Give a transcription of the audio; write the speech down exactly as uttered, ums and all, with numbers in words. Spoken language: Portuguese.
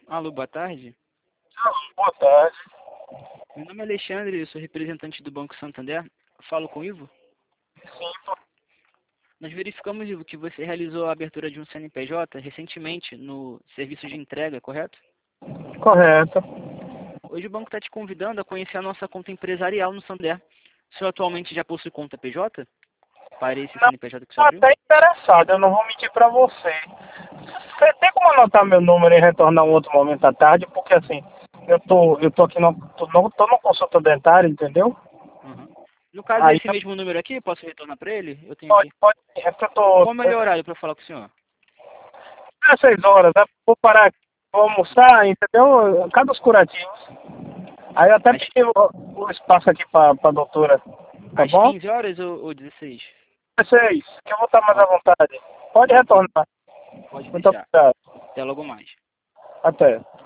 Alô, boa tarde. Alô, boa tarde. Meu nome é Alexandre, eu sou representante do Banco Santander. Falo com o Ivo. Sim, tô- Nós verificamos, Ivo, que você realizou a abertura de um C N P J recentemente no serviço de entrega, correto? correto. Hoje o banco está te convidando a conhecer a nossa conta empresarial no Santander. O senhor atualmente já possui conta P J? Para esse Não, C N P J que o tô senhor abriu? até interessado, eu não vou mentir pra você. Você tem como anotar meu número e retornar um outro momento à tarde? Porque assim, eu tô, eu tô aqui no, tô, no, tô no consulta dentária, entendeu? Uhum. No caso, Aí esse eu- mesmo número aqui, posso retornar para ele? Eu tenho pode, aqui. pode, é porque eu tô. Qual o melhor horário para falar com o senhor? Às seis horas, né? Vou parar aqui, vou almoçar, entendeu? Cada os curativos. Aí eu até Às, pedi o, o espaço aqui pra, pra doutora, tá às bom? quinze horas ou, ou dezesseis? Às seis, que eu vou estar mais à Ok, vontade. Pode ok. retornar. Pode Muito deixar. obrigado. Até logo mais. Até.